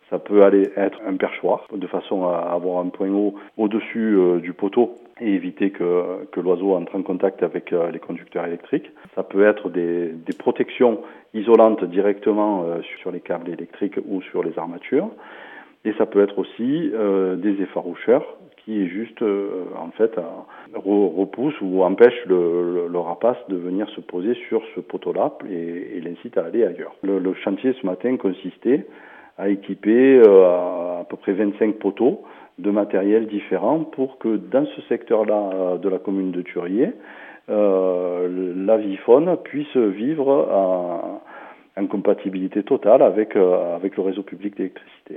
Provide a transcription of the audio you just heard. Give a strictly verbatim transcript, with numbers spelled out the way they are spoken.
Ça peut aller être un perchoir, de façon à avoir un point haut au-dessus euh, du poteau et éviter que, que l'oiseau entre en contact avec euh, les conducteurs électriques. Ça peut être des, des protections isolantes directement euh, sur les câbles électriques ou sur les armatures. Et ça peut être aussi euh, des effaroucheurs qui juste euh, en fait euh, repoussent ou empêchent le, le, le rapace de venir se poser sur ce poteau-là et, et l'incite à aller ailleurs. Le, le chantier ce matin consistait à équiper euh, à, à peu près vingt-cinq poteaux de matériel différent pour que dans ce secteur-là de la commune de Thuriez, euh, l'avifaune puisse vivre en, en compatibilité totale avec, euh, avec le réseau public d'électricité.